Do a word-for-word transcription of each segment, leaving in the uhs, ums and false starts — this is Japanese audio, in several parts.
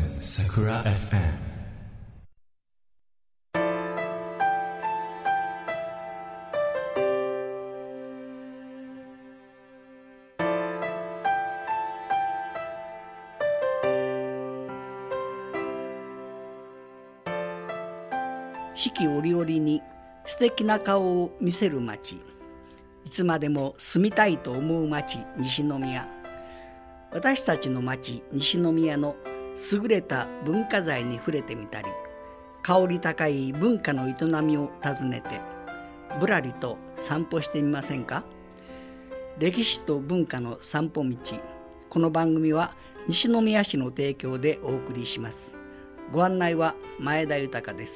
Sakura エフエム。 四季折々に素敵な顔を見せる町、いつまでも住みたいと思う町、西宮。私たちの町西宮の優れた文化財に触れてみたり、香り高い文化の営みを訪ねてぶらりと散歩してみませんか。歴史と文化の散歩道。この番組は西宮市の提供でお送りします。ご案内は前田豊です。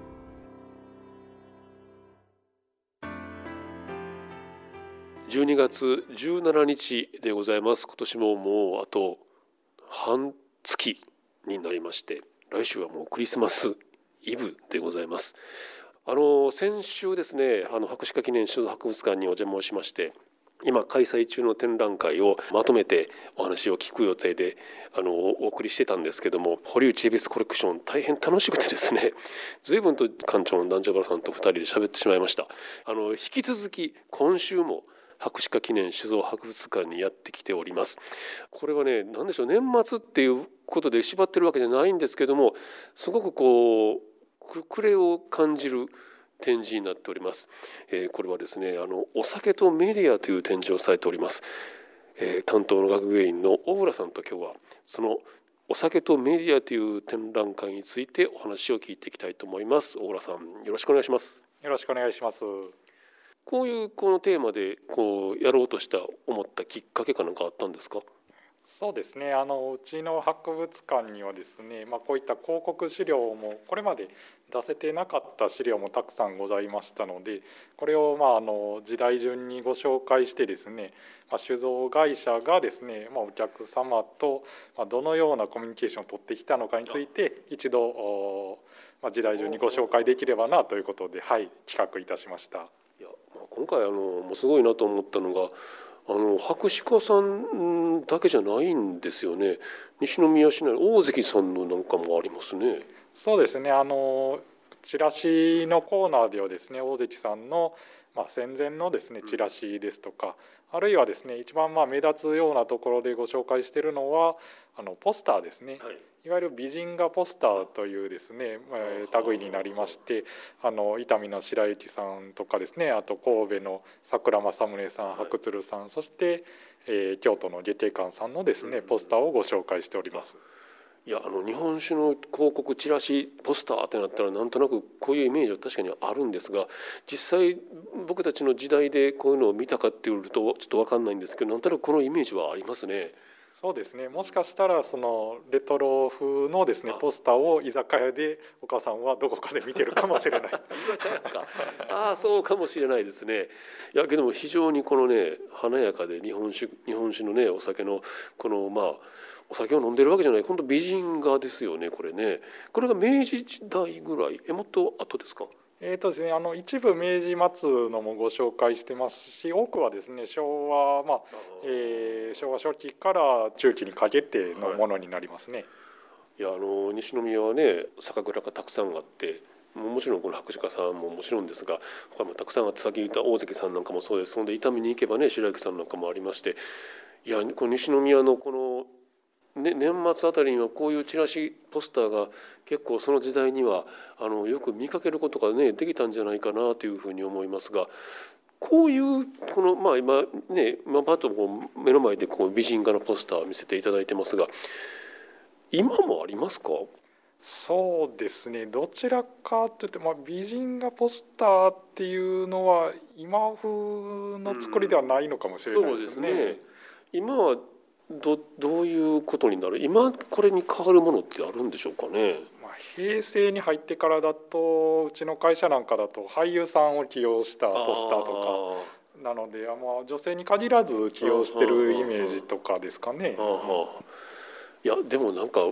じゅうにがつじゅうしちにちでございます。今年ももうあと半月になりまして、来週はもうクリスマスイブでございます。あの先週ですね、あの博士課記念酒造博物館にお邪魔をしまして、今開催中の展覧会をまとめてお話を聞く予定であのお送りしてたんですけども、堀内恵比寿コレクション大変楽しくてですね、随分と館長の南條原さんとふたりで喋ってしまいました。あの引き続き今週も博士課記念酒造博物館にやってきております。これはね、何でしょう、年末っていうことで縛ってるわけじゃないんですけども、すごくこう暮れを感じる展示になっております。えー、これはですね、あのお酒とメディアという展示をされております。えー、担当の学芸員の大浦さんと今日はそのお酒とメディアという展覧会についてお話を聞いていきたいと思います。大浦さん、よろしくお願いします。 よろしくお願いします。 こういうこのテーマでこうやろうとした思ったきっかけかなんかあったんですか？ そうですね、あのうちの博物館にはですね、まあ、こういった広告資料もこれまで出せてなかった資料もたくさんございましたので、これをまああの時代順にご紹介してですね、まあ、酒造会社がですね、まあ、お客様とどのようなコミュニケーションを取ってきたのかについて一度、まあ、時代順にご紹介できればなということで、はい、企画いたしました。 いや、まあ、今回あのもうすごいなと思ったのが、あの博士課さんだけじゃないんですよね。西宮市内大関さんのなんかもありますね。 そうですね、あのチラシのコーナーではですね、大関さんの、まあ、戦前のですねチラシですとか、あるいはですね一番まあ目立つようなところでご紹介しているのはあのポスターですね、はい、いわゆる美人画ポスターというですね類になりまして、あの伊丹の白雪さんとかですね、あと神戸の桜正宗さん、白鶴さん、そして、えー、京都の下亭館さんのですねポスターをご紹介しております。 いや、あの日本酒の広告チラシポスターってなったらなんとなくこういうイメージは確かにあるんですが、実際僕たちの時代でこういうのを見たかっていうとちょっと分かんないんですけど、なんとなくこのイメージはありますね。そうですね、もしかしたらそのレトロ風のですねポスターを居酒屋でお母さんはどこかで見てるかもしれないああ、そうかもしれないですね。いやけども非常にこのね華やかで日本酒日本酒のねお酒のこのまあお酒を飲んでるわけじゃない、今度美人画ですよね、これね。これが明治時代ぐらい、えもっと後ですか？ えーとですね、あの一部明治末のもご紹介してますし、多くはですね昭和、まあえー、昭和初期から中期にかけてのものになりますね。はい、 いや、あの西宮はね酒蔵がたくさんあって、もちろんこの博士課さんももちろんですが他もたくさんあって、さっき言った大関さんなんかもそうです。そんで伊丹に行けばね白雪さんなんかもありまして、いやこの西宮のこのね、年末あたりにはこういうチラシポスターが結構その時代にはあのよく見かけることがねできたんじゃないかなというふうに思いますが、こういうこのまあ今ね今パッとこう目の前でこう美人画のポスターを見せていただいてますが、今もありますか？ そうですね、どちらかというと、まあ、美人画ポスターっていうのは今風の作りではないのかもしれないですね。うん、そうですね。 今はど, どういうことになる、今これに変わるものってあるんでしょうかね。 まあ、平成に入ってからだとうちの会社なんかだと俳優さんを起用したポスターとかなので、まあ、女性に限らず起用してるイメージとかですかね。 いやでもなんか、うん、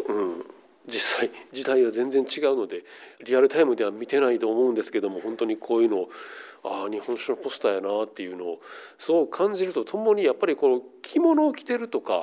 実際時代は全然違うのでリアルタイムでは見てないと思うんですけども、本当にこういうのをああ日本酒のポスターやなっていうのをそう感じるとともに、やっぱりこの着物を着てるとか、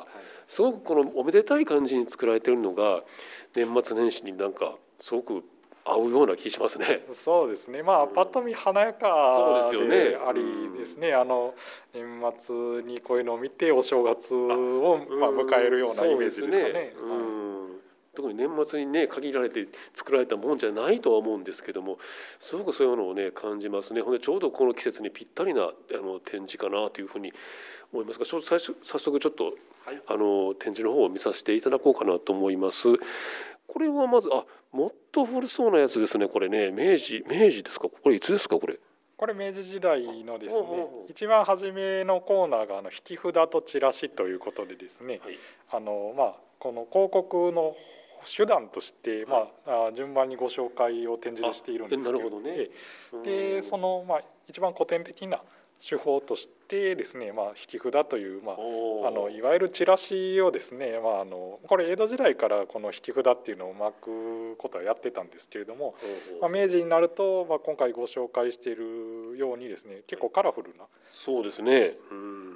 すごくこのおめでたい感じに作られているのが年末年始になんかすごく合うような気しますね。 そうですね、まあパッと見華やかそうですよねでありですね、あの年末にこういうのを見てお正月をまあ迎えるようなイメージですかね。 特に年末にね限られて作られたもんじゃないとは思うんですけども、すごくそういうのをね感じますね。ほんでちょうどこの季節にぴったりなあの展示かなというふうに思いますが、ちょっと最初早速ちょっと、はい、あの展示の方を見させていただこうかなと思います。これはまずあもっと古そうなやつですね。これね明治明治ですか。これいつですかこれ。 これ明治時代のですね、一番初めのコーナーがあの引き札とチラシということでですね、はい、あのまあこの広告の手段として、まあ、順番にご紹介を展示しているんですけど、 なるほどね。 でその、まあ、一番古典的な手法としてですね、まあ、引き札という、まあ、あのいわゆるチラシをですね、まあ、あのこれ江戸時代からこの引き札っていうのを巻くことはやってたんですけれども、まあ、明治になると、まあ、今回ご紹介しているようにですね結構カラフルなそうですね、うん、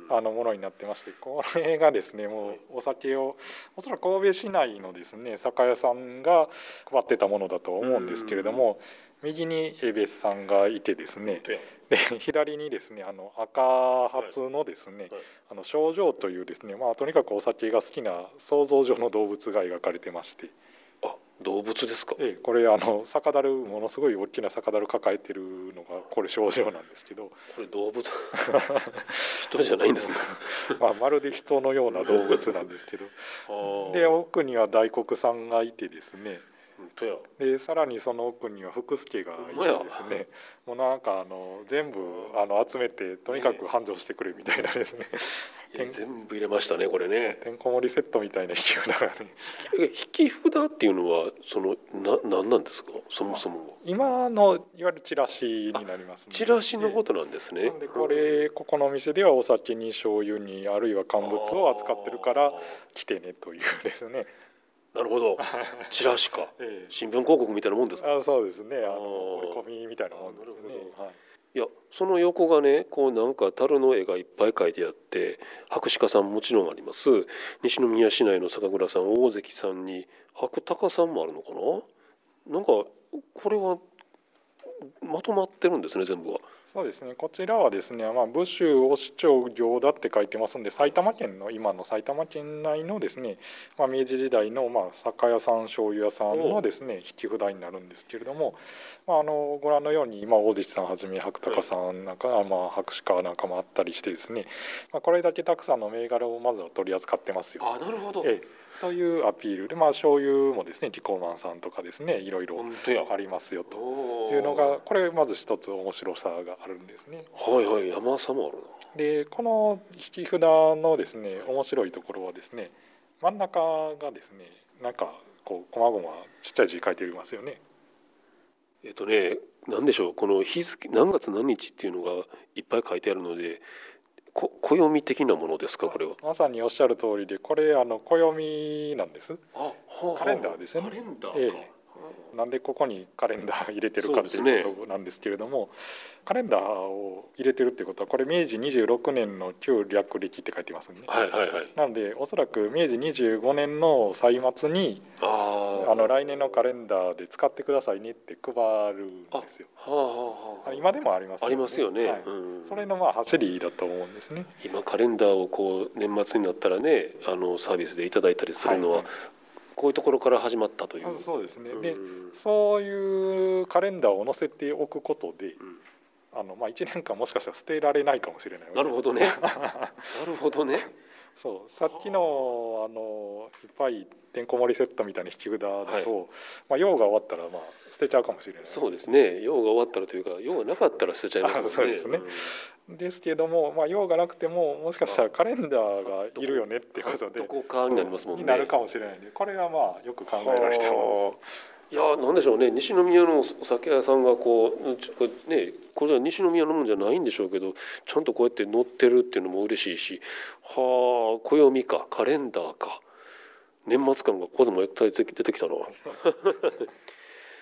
あのものになってまして、これがですねもうお酒をおそらく神戸市内のですね酒屋さんが配ってたものだと思うんですけれども、右に恵比寿さんがいてですね、で左にですねあの赤髪のですね、はいはい、あの症状というですね、まあ、とにかくお酒が好きな想像上の動物が描かれてまして、 あ動物ですか。 ええ、これあの酒樽ものすごい大きな酒樽抱えてるのがこれ症状なんですけど、 これ動物人じゃないんですねまあ、まるで人のような動物なんですけどで奥には大黒さんがいてですね、でさらにその奥には福助がいてですね、もうなんかあの全部あの集めてとにかく繁盛してくれみたいなですね、 全部入れましたねこれね。 てんこ盛りセットみたいな引き札がね。 引き札っていうのはそのな何なんですかそもそも。 今のいわゆるチラシになります、ね、 チラシのことなんですね。 なんでこれここのお店ではお酒に醤油にあるいは乾物を扱ってるから来てねというですね。 なるほど。チラシか、ええ、新聞広告みたいなもんですか。 あ、そうですね。あの折り込みみたいなもんですね。はい、 いやその横がねこうなんか樽の絵がいっぱい描いてあって、博士課さんももちろんあります。西宮市内の酒蔵さん大関さんに白鷹さんもあるのかな。なんかこれはまとまってるんですね全部は。 そうですね、こちらはですね、まあ、武州押町行田って書いてますんで、埼玉県の今の埼玉県内のですね、まあ、明治時代のまあ酒屋さん醤油屋さんのですね引き札になるんですけれども、まあ、あのご覧のように今大関さんはじめ白鷹さんなんか、はい、まあ、博士課なんかもあったりしてですね、まあ、これだけたくさんの銘柄をまずは取り扱ってますよ。 あ、なるほど。 ええというアピールで、まあ、醤油もですねキコーマンさんとかですねいろいろありますよというのが、これまず一つ面白さがあるんですね。 はいはい、山さもあるな。 でこの引き札のですね面白いところはですね、真ん中がですねなんかこう細々ちっちゃい字書いていますよね。 えっとね何でしょう、この日付何月何日っていうのがいっぱい書いてあるので、こ暦的なものですかこれは。 まさにおっしゃる通りで、これあの暦なんです。 あ、 カレンダーですよね。 カレンダーか、 ええ、なんでここにカレンダー入れてるかっていうことなんですけれども、ね、カレンダーを入れてるっていうことはこれ明治にじゅうろくねんの旧略暦って書いてますね。 はいはいはい。 なのでおそらく明治にじゅうごねんの歳末にああの来年のカレンダーで使ってくださいねって配るんですよ。 はあはあはあ、 今でもありますよね。 ありますよね、はい、 うん、それのまあ走りだと思うんですね。 今カレンダーをこう年末になったらねあのサービスでいただいたりするのは、はいはい、こういうところから始まったという。 そうですね。で、そういうカレンダーを載せておくことで、うん、あのまあいちねんかんもしかしたら捨てられないかもしれないわけです。 なるほどね。なるほどね。 そうさっきのあのいっぱいてんこ盛りセットみたいな引き札だと、はい、まあ用が終わったらまあ捨てちゃうかもしれない。 そうですね。用が終わったらというか用がなかったら捨てちゃいますもんね。 そうですね。うん、ですけども、まあ用がなくてももしかしたらカレンダーがいるよねっていうことでどこかになりますもんね。 になるかもしれないんで、これがまあよく考えられたものです。 いやなんでしょうね、西宮のお酒屋さんがこうね、これは西宮のもんじゃないんでしょうけどちゃんとこうやって載ってるっていうのも嬉しいし、はあ暦かカレンダーか年末感がここでも出てきたな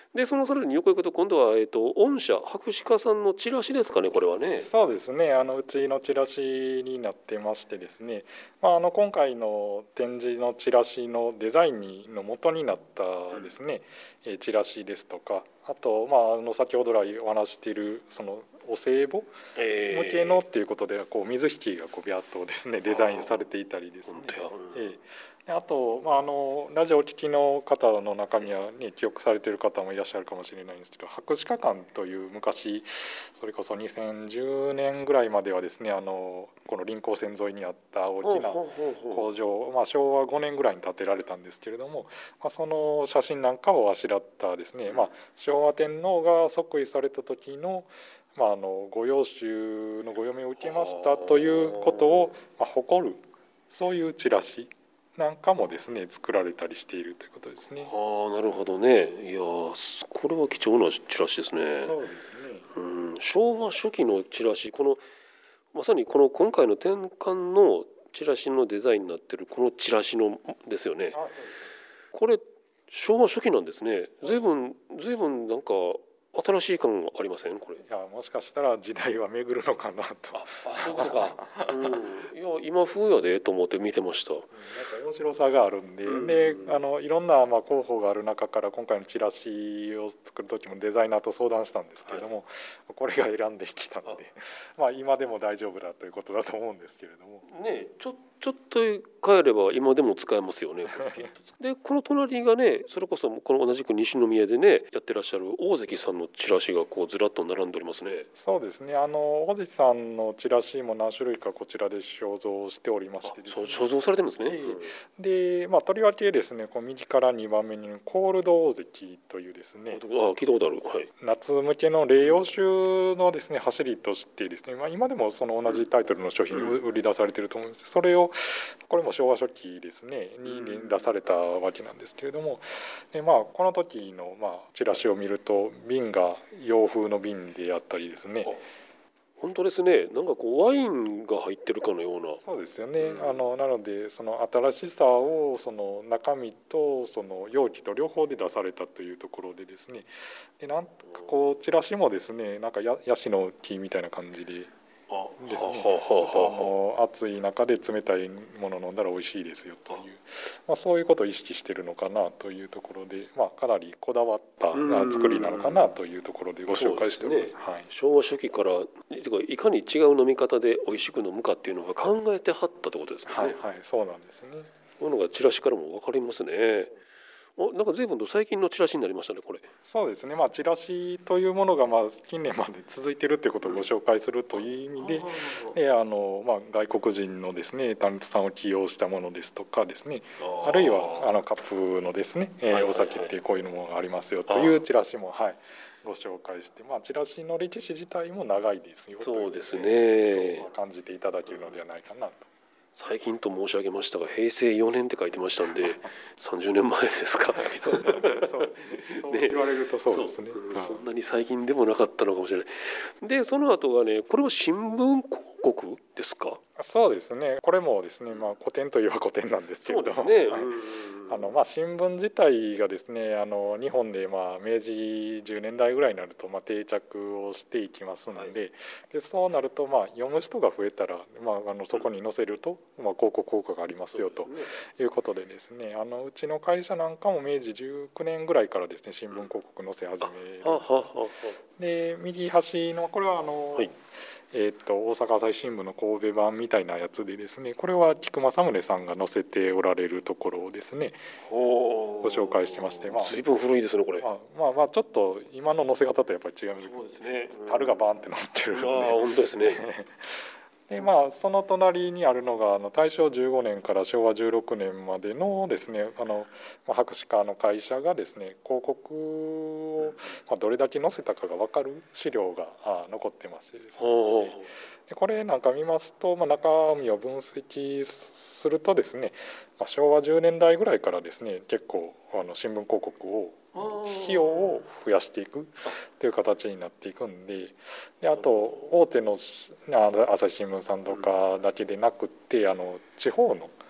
でそのさらに横行くと今度は、えー、と御社博士課さんのチラシですかね、これはね。 そうですね、あのうちのチラシになってましてですね、まあ、あの今回の展示のチラシのデザインの元になったですね、うん、チラシですとか、あと、まあ、あの先ほど来お話しているそのお歳暮向けのっていうことで、こう水引がこうビャッとですねデザインされていたりですね、ええ、あと、まあ、あのラジオを聴きの方の中には、ね、記憶されている方もいらっしゃるかもしれないんですけど、博士課館という昔それこそにせんじゅうねんぐらいまではですね、あのこの臨港線沿いにあった大きな工場、まあ、しょうわごねんぐらいに建てられたんですけれども、まあ、その写真なんかをあしらったですね、まあ、昭和天皇が即位された時のまあ、あのご養子のご嫁を受けましたということを、まあ、誇るそういうチラシなんかもですね作られたりしているということですね。 ああ、なるほどね。いやこれは貴重なチラシですね。 そうですね、 うん、昭和初期のチラシ、このまさにこの今回の展館のチラシのデザインになってるこのチラシのですよね。 あ、そうです。 これ昭和初期なんですね。随分随分なんか新しい感ありませんこれ。いや、もしかしたら時代は巡るのかなと。 ああ、そういうことか、うん、いや今風やでと思って見てました。なんか面白さがあるんで、うん、であのいろんなまあ候補がある中から今回のチラシを作る時もデザイナーと相談したんですけれども、はい、これが選んできたので、まあ今でも大丈夫だということだと思うんですけれどもね。ちょちょっと変えれば今でも使えますよねでこの隣がね、それこそこの同じく西宮でねやってらっしゃる大関さんのチラシがこうずらっと並んでおりますね。 そうですね、あの大関さんのチラシも何種類かこちらで所蔵しておりましてですね、 所蔵されてるんですね、 うん、で、まあ、とりわけですね、こう右からにばんめにコールド大関というですね、 あ聞いたことある、はい、 夏向けの霊洋酒のですね走りとしてですね、まあ、今でもその同じタイトルの商品売り出されていると思うんです。それをこれも昭和初期ですねに出されたわけなんですけれども、で、まあ、この時のまあチラシを見ると瓶が洋風の瓶であったりですね、 本当ですね、なんかこうワインが入ってるかのような。 そうですよね、うん、あのなのでその新しさをその中身とその容器と両方で出されたというところでですね、でなんかこうチラシもですねなんかヤシの木みたいな感じでですね、ちょっとあの暑い中で冷たいものを飲んだら美味しいですよという、まあ、そういうことを意識しているのかなというところで、まあ、かなりこだわった作りなのかなというところでご紹介しております、ね、はい、 昭和初期からいかに違う飲み方で美味しく飲むかっていうのが考えてはったってことですね。 はい、はい、そうなんですね。 そういうのがチラシからも分かりますね。なんか随分と最近のチラシになりましたねこれ。 そうですね、まあ、チラシというものがまあ近年まで続いているということをご紹介するという意味で、えあの、まあ、外国人のですねタレントさんを起用したものですとかですね、あるいはあのカップのですね、えー、お酒ってこういうのもありますよというチラシも、はい、ご紹介して、まあ、チラシの歴史自体も長いですよという、 そうですね、 感じていただけるのではないかなと。 最近と申し上げましたが平成よねんって書いてましたんでさんじゅうねんまえですかそうですね、そう言われるとそうですね、 そ, そんなに最近でもなかったのかもしれない。でその後がね、これは新聞広告ですか。 そうですね、これもですね、まあ、古典といえば古典なんですけれども、そうですね、あのまあ、新聞自体がですねあの日本でまあ明治じゅうねんだいぐらいになるとまあ定着をしていきますので、はい、でそうなるとまあ読む人が増えたら、まあ、あのそこに載せると、まあ、広告効果がありますよということでですね、あのうちの会社なんかも明治じゅうきゅうねんぐらいからですね新聞広告載せ始めるんです。ははははで右端のこれはあの、はい、えー、と大阪朝日新聞の神戸版みたいなやつでですね、これは菊正宗さんが載せておられるところをですねご紹介してまして、まあ、 随分古いですねこれ。 まあまあ、まあちょっと今の載せ方とやっぱり違います。 そうですね、 樽がバーンって載ってるんで、あ本当ですねでまあ、その隣にあるのがあの大正じゅうごねんから昭和じゅうろくねんまでのですねあの博士課の会社がですね広告をどれだけ載せたかが分かる資料が残ってましてですね、でこれなんか見ますと、まあ、中身を分析するとですね、まあ、昭和じゅうねんだいぐらいからですね結構あの新聞広告を費用を増やしていくという形になっていくんで、であと大手の朝日新聞さんとかだけでなくってあの地方の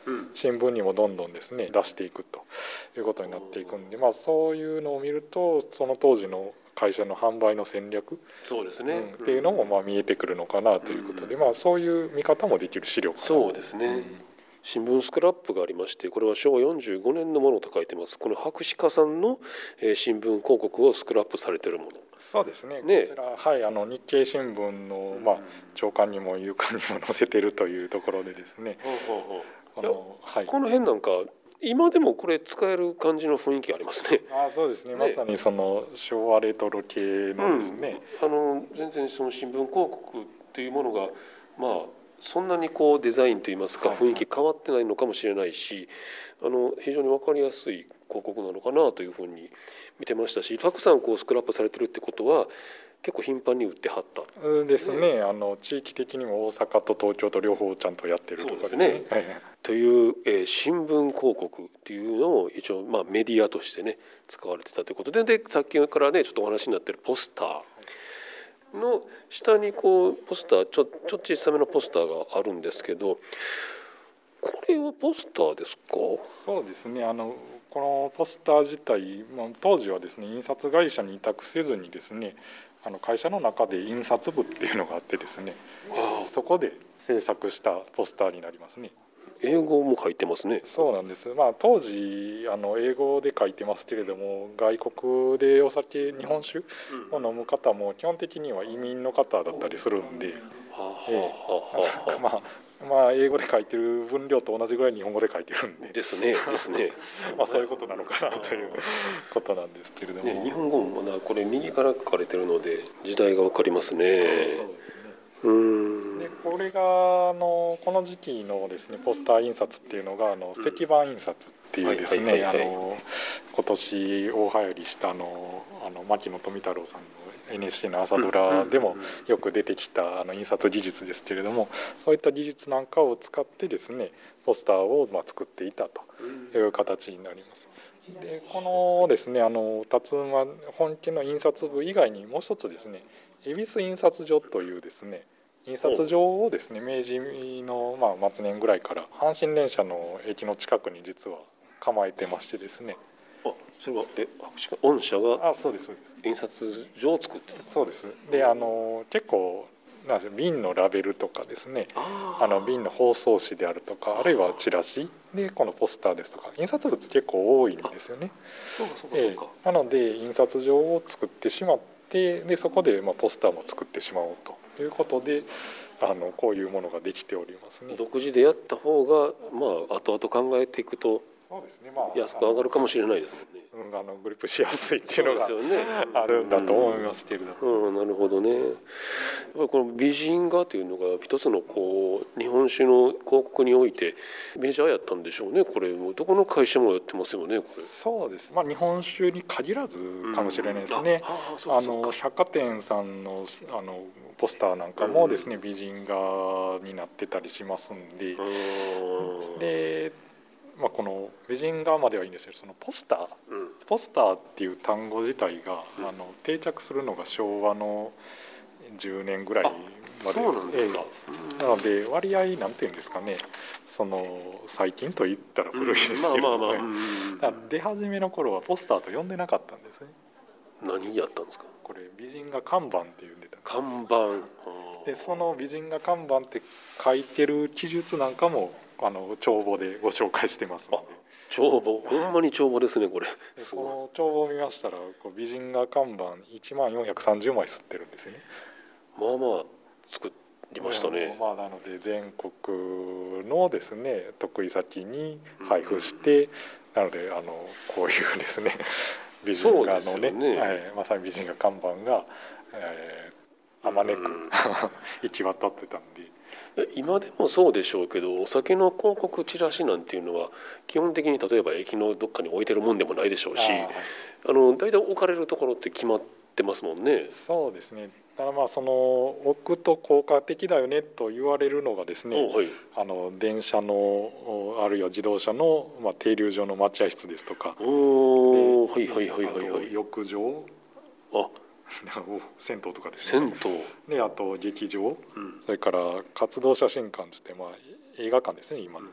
新聞にもどんどんですね出していくということになっていくんで、まあ、そういうのを見るとその当時の会社の販売の戦略そうですね、 うん、っていうのもまあ見えてくるのかなということで、まあ、そういう見方もできる資料かな。 そうですね、うん、新聞スクラップがありまして、これはしょうわよんじゅうごねんのものと書いてます。この博士課さんの新聞広告をスクラップされているもの。 そうですね、 ね、 こちら、はい、あの日経新聞の、まあ、朝刊にも夕刊にも載せているというところでですね、 この辺なんか今でもこれ使える感じの雰囲気がありますね。 あ、そうですね、まさにその昭和レトロ系のですね、 うん、あの全然その新聞広告っていうものがまあそんなにこうデザインといいますか雰囲気変わってないのかもしれないし、あの非常に分かりやすい広告なのかなというふうに見てましたし、たくさんこうスクラップされてるってことは結構頻繁に売ってはったですね。ね、あの地域的にも大阪と東京と両方ちゃんとやってるところですね。 そうですねという、えー、新聞広告っていうのを一応、まあ、メディアとしてね使われてたということで、でさっきからねちょっとお話になってるポスターの下にこうポスターちょ、ちょっと小さめのポスターがあるんですけど、これはポスターですか？ そうですね、あのこのポスター自体、まあ、当時はですね印刷会社に委託せずにですね、あの会社の中で印刷部っていうのがあってですね、そこで制作したポスターになりますね。 英語も書いてますね。 そうなんです。まあ、当時あの英語で書いてますけれども、外国でお酒日本酒を飲む方も基本的には移民の方だったりするんで、まあまあ英語で書いてる分量と同じぐらい日本語で書いてるんでですねですねまあそういうことなのかなということなんですけれども、 ね、日本語もまだこれ右から書かれてるので時代が分かりますね。そうですね。うんでこれがあのこの時期のですねポスター印刷っていうのがあの石版印刷っていうですね今年大流行りしたあのあの牧野富太郎さんの エヌエイチシー の朝ドラでもよく出てきたあの印刷技術ですけれども、そういった技術なんかを使ってですねポスターをまあ作っていたという形になります。でこのですねあの辰馬本家の印刷部以外にもう一つですね恵比寿印刷所というですね印刷所をですね明治のまあ末年ぐらいから阪神電車の駅の近くに実は構えてましてですね。 あ、それはえ御社があ、そうですそうです。 印刷所を作ってた。 そうです。であの結構なんでしょう瓶のラベルとかですね、あの瓶の包装紙であるとか、あるいはチラシでこのポスターですとか印刷物結構多いんですよね。 そうかそうかそうか、 えー、なので印刷所を作ってしまってでそこでまあポスターも作ってしまおうということであのこういうものができておりますね。 独自でやった方がまあ後々考えていくとそうですね、まあ、 安く上がるかもしれないですもんね。 うん、あのグリップしやすいっていうのがあるんだと思いますけれども、 うんうん、なるほどね。やっぱりこの美人画というのが一つのこう日本酒の広告においてメジャーやったんでしょうね。これもどこの会社もやってますよね。これそうです、まあ、日本酒に限らずかもしれないですね。あの百貨店さんのあのポスターなんかもですね、うん、美人画になってたりしますんで、うん、でまあ、この美人画まではいいんですけどそのポスター、うん、ポスターっていう単語自体が、うん、あの定着するのが昭和のじゅうねんぐらいまで。 そうなんですか。 なので割合なんていうんですかね、その最近と言ったら古いですけども、出始めの頃はポスターと呼んでなかったんですね。 何やったんですか。 これ美人画看板って呼んでた。 看板でその美人画看板って書いてる記述なんかもあの帳簿でご紹介してますので。 帳簿、ほんまに帳簿ですねこれ。 この帳簿を見ましたらこう美人画看板いちまんよんひゃくさんじゅうまい刷ってるんですよね。 まあまあ作りましたね。 まあ、なので全国のですね得意先に配布して、うん、なのであのこういうですね美人画の ね, ね、はい、まさに美人画看板が、えー、あまねく、うん、行き渡ってたんで。 今でもそうでしょうけどお酒の広告チラシなんていうのは基本的に例えば駅のどっかに置いてるもんでもないでしょうし、 あ,、はい、あの大体置かれるところって決まってますもんね。 そうですね。だからまあその置くと効果的だよねと言われるのがですね、はい、あの電車のあるいは自動車の、まあ、停留所の待合室ですとか、 おはいはいはいはいはい、 浴場、あ銭湯とかですね。銭湯であと劇場、うん、それから活動写真館っていって、まあ、映画館ですね今の、うんうんうん、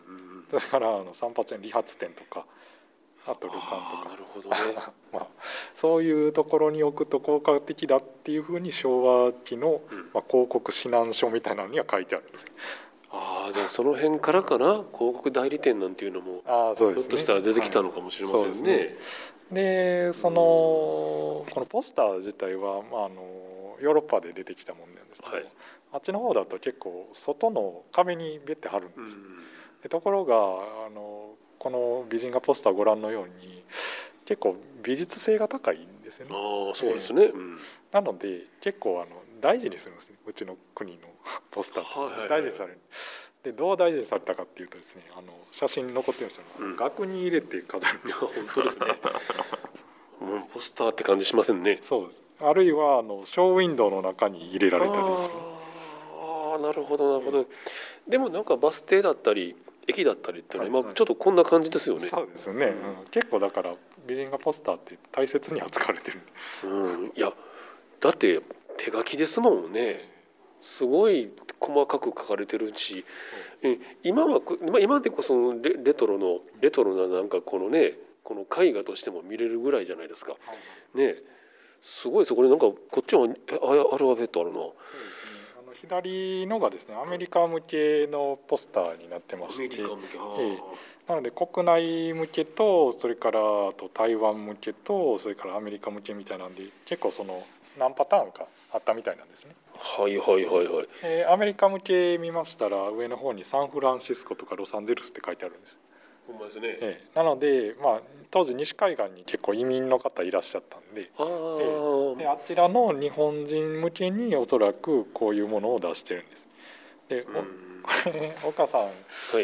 それからあの散髪店理髪店とか、あと旅館とか、 なるほどねまあ、そういうところに置くと効果的だっていうふうに昭和期の、まあ、広告指南書みたいなのには書いてあるんですよ。 ああ、じゃあその辺からかな、広告代理店なんていうのもあそうです、ね、 ひょっとしたら出てきたのかもしれませんね。はい、そうですね。でそのこのポスター自体は、まあ、あのヨーロッパで出てきたものなんですけど、はい、あっちの方だと結構外の壁にベッて貼るんですよ。でところがあのこの美人画ポスターご覧のように結構美術性が高いんですよね。 ああ、そうですね、うん、 なので結構あの大事にするんですね、うちの国のポスターって大事にされる。でどう大事にされたかっていうとですね、あの写真に残ってるんですよ、うん、額に入れて飾る。 本当ですねうん、ポスターって感じしませんね。 そうです。あるいはあのショーウィンドウの中に入れられたりする。 ああ、なるほどなるほど。でもなんかバス停だったり駅だったりっていうのは、はいはい、まあ、ちょっとこんな感じですよね。 そうですね、うん、結構だから美人画ポスターって大切に扱われてる、 うん、いやだって手書きですもんね。すごい細かく書かれてるし、今は今でこそ レ, レトロのレトロななんかこのね、この絵画としても見れるぐらいじゃないですか、はいね、すごい。そこになんかこっちはアルファベットあるな。 左のがですねアメリカ向けのポスターになってまして、アメリカ向け、ええ、なので国内向けとそれからあと台湾向けとそれからアメリカ向けみたいなんで結構その何パターンかあったみたいなんですね。 はいはいはいはい、 えー、アメリカ向け見ましたら上の方にサンフランシスコとかロサンゼルスって書いてあるんです。 ほんまですね、 えー、なので、まあ、当時西海岸に結構移民の方いらっしゃったんで、あ、えー、であちらの日本人向けにおそらくこういうものを出してるんです。で、うん、これ岡さん、はい、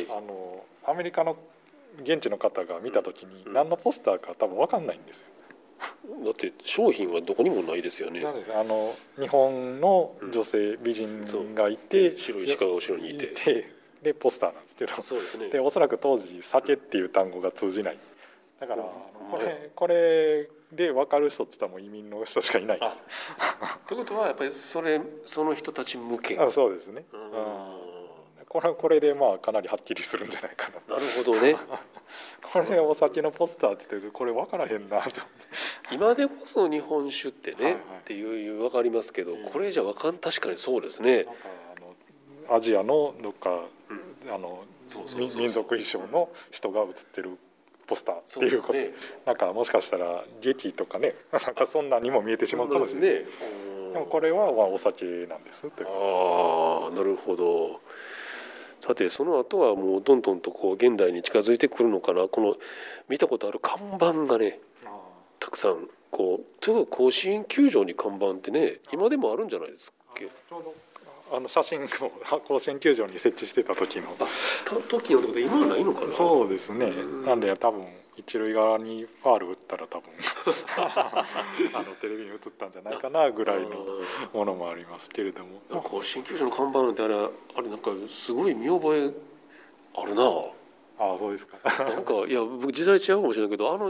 あのアメリカの現地の方が見た時に何のポスターか多分分かんないんですよ。 だって商品はどこにもないですよね。 なんです、あの日本の女性、うん、美人がいて白い鹿が後ろにいてでポスターなんですけど、 そうですね、 でおそらく当時酒っていう単語が通じない。だから、うん、これこれで分かる人って言ったらもう移民の人しかいないんです。 ということはやっぱりそれその人たち向け。 あ、そうですね、うん、これこれでまあかなりはっきりするんじゃないかな。 なるほどねこれお酒のポスターって言ってるとこれ分からへんなと。 今でこそ日本酒ってね、はいはい、っていう分かりますけど、これじゃ分かん、確かにそうですね。なんかあのアジアのどっか、うん、あの民族衣装の人が写ってるポスターっていうこと、ね、なんかもしかしたら劇とかね、なんかそんなにも見えてしまうかもしれない。で, ね、でもこれはまあお酒なんですという。 ああ、なるほど。さてその後はもうどんどんとこう現代に近づいてくるのかな。この見たことある看板がねたくさんこうちょうど甲子園球場に看板ってね今でもあるんじゃないですっけ。 ちょうどあの写真を甲子園球場に設置してた時のあ時のってこと今はないのかな。 そうですね、なんで多分一塁側にファール打ったら多分あのテレビに映ったんじゃないかなぐらいのものもありますけれども、 甲子園球場の看板なんてあれあれなんかすごい見覚えあるな。 ああ、そうですか。 なんかいや僕時代違うかもしれないけどあの、うん、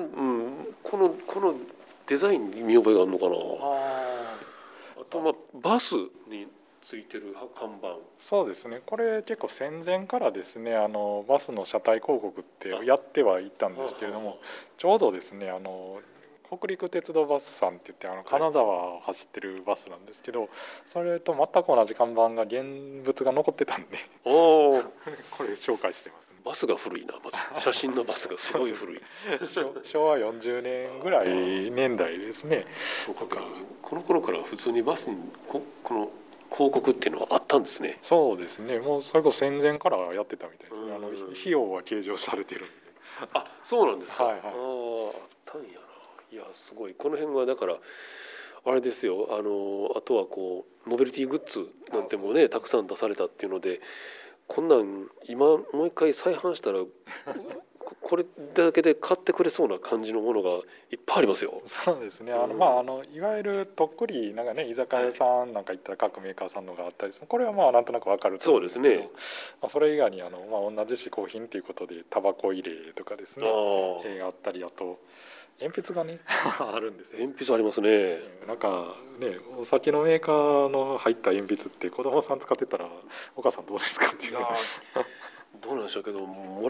このこのデザインに見覚えがあるのかな。ああとまあバスについてる看板。 そうですね、これ結構戦前からですねあのバスの車体広告ってやってはいたんですけれども、ちょうどですねあの北陸鉄道バスさんって言ってあの金沢を走ってるバスなんですけど、それと全く同じ看板が現物が残ってたんでおこれ紹介してますね。 バスが古いな。まず写真のバスがすごい古い昭和よんじゅうねんぐらい年代ですね。 そうか、この頃から普通にバスに こ, この広告っていうのはあったんですね。 そうですね、もうそれこそ戦前からやってたみたいですね。あの費用は計上されてるんで。 あ、そうなんですか。はいはい、ああったんやな。いやすごい。この辺はだからあれですよ、あのあとはこうノベルティグッズなんてもねたくさん出されたっていうので、こんなん今もう一回再販したらこれだけで買ってくれそうな感じのものがいっぱいありますよ。 そうですね、あの、まあ、あのいわゆるとっくりなんかね居酒屋さんなんか行ったら各メーカーさんのがあったりする、これはまあなんとなく分かると思うんですけど、そうですね、まあ、それ以外にあの、まあ、同じ嗜好品ということでタバコ入れとかですね あ,、えー、あったり、あと鉛筆がねあるんですよ。 鉛筆ありますね。 なんかねお酒のメーカーの入った鉛筆って子供さん使ってたらお母さんどうですかっていう。 どうなんでしょうけどもらっ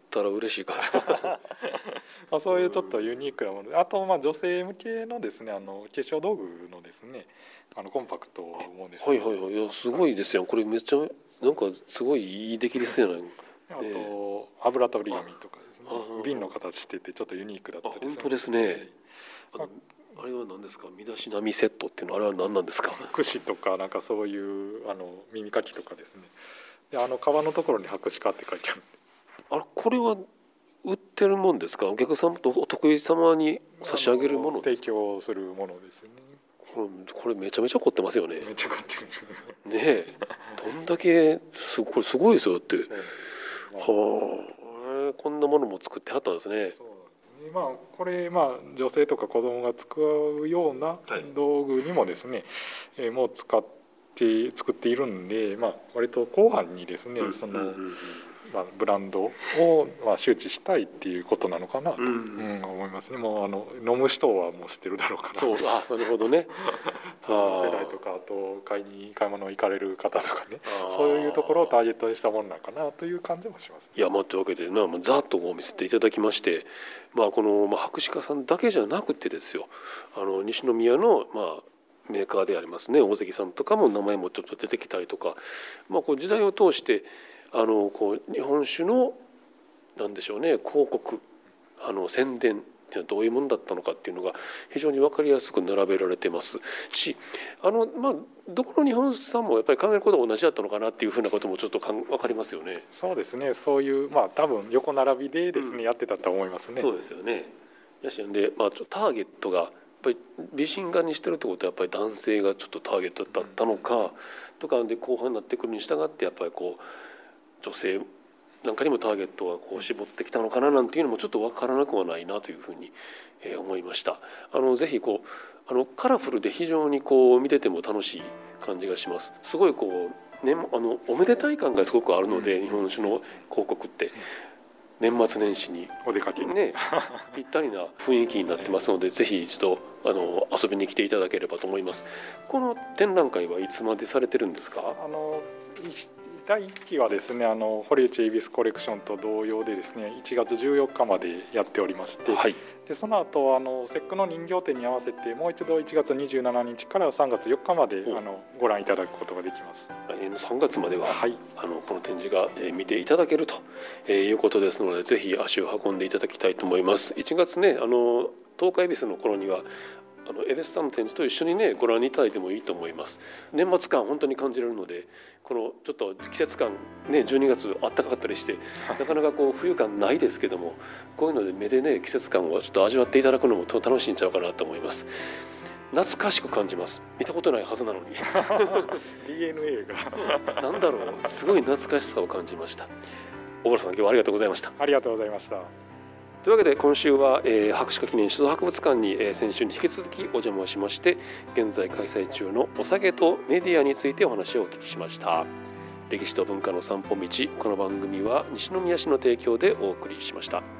ったら嬉しいかまあそういうちょっとユニークなもので、あとまあ女性向けのですねあの化粧道具のですねあのコンパクトもですね、 はいはいはい、いやすごいですよこれ。めっちゃなんかすごいいい出来ですよね。 あと油取り紙とかですね、瓶の形しててちょっとユニークだったりする。 本当ですね。あのあれは何ですか、身だしなみセットっていうのはあれは何なんですか。 櫛とかなんかそういうあの耳かきとかですね、であの革のところに白紙化って書いてある。 あれこれは売ってるもんですか。お客様とお得意様に差し上げるものですか。 提供するものですね。 これ、これめちゃめちゃ凝ってますよね。 めっちゃ凝ってるねえどんだけすこれすごいですよだって。はあ、こんなものも作ってはったんですね。 そうまあ、これ、まあ、女性とか子供が使うような道具にもですね、はいえー、もう使って作っているんで、まあ、割と後半にですね、うん、その、うんまあ、ブランドを、まあ、周知したいっていうことなのかなと、うんうん、思いますね。もうあの飲む人はもう知ってるだろうから。 そうあなるほどね。 その世代とかあと買いに買い物行かれる方とかね、そういうところをターゲットにしたものなのかなという感じもします。 いやまあというわけでな、まあ、ざっとこう見せていただきまして、まあ、この、まあ、博士課さんだけじゃなくてですよ、あの西宮の、まあ、メーカーでありますね大関さんとかも名前もちょっと出てきたりとか、まあ、こう時代を通してあのこう日本酒のなんでしょうね広告あの宣伝っていうのはどういうものだったのかっていうのが非常に分かりやすく並べられてますし、あの、まあ、どこの日本酒さんもやっぱり考えることが同じだったのかなっていうふうなこともちょっとかん分かりますよね。 そうですね、そういうまあ多分横並びでですね、うん、やってたと思いますね。 そうですよね。やしんで、まあ、ターゲットがやっぱり美人画にしてるってことはやっぱり男性がちょっとターゲットだったのかとかで後半になってくるに従ってやっぱりこう女性なんかにもターゲットがこう絞ってきたのかななんていうのもちょっと分からなくはないなというふうに思いました。あのぜひこうあのカラフルで非常にこう見てても楽しい感じがします。すごいこう、ね、あのおめでたい感がすごくあるので、うん、日本酒の広告って年末年始にお出かけねぴったりな雰囲気になってますのでぜひ一度あの遊びに来ていただければと思います。この展覧会はいつまでされてるんですか。 あのだいいっきはですねあの堀内恵比寿コレクションと同様でですねいちがつじゅうよっかまでやっておりまして、はい、でその後あの節句の人形展に合わせてもう一度いちがつにじゅうしちにちからさんがつよっかまであのご覧いただくことができます。 来年のさんがつまでは、はい、あのこの展示が、えー、見ていただけると、えー、いうことですのでぜひ足を運んでいただきたいと思います。いちがつねあの東海恵比寿の頃にはあのエベスさんの展示と一緒にねご覧いただいてもいいと思います。年末感本当に感じられるのでこのちょっと季節感ねじゅうにがつあったかかったりしてなかなかこう冬感ないですけどもこういうので目でね季節感をちょっと味わっていただくのもと楽しいんちゃうかなと思います。懐かしく感じます。見たことないはずなのにディーエヌエー がそうなんだろうすごい懐かしさを感じました。小原さん今日はありがとうございました。 ありがとうございました。 というわけで今週は、えー、博士課記念首都博物館に、えー、先週に引き続きお邪魔しまして現在開催中のお酒とメディアについてお話をお聞きしました。歴史と文化の散歩道、この番組は西宮市の提供でお送りしました。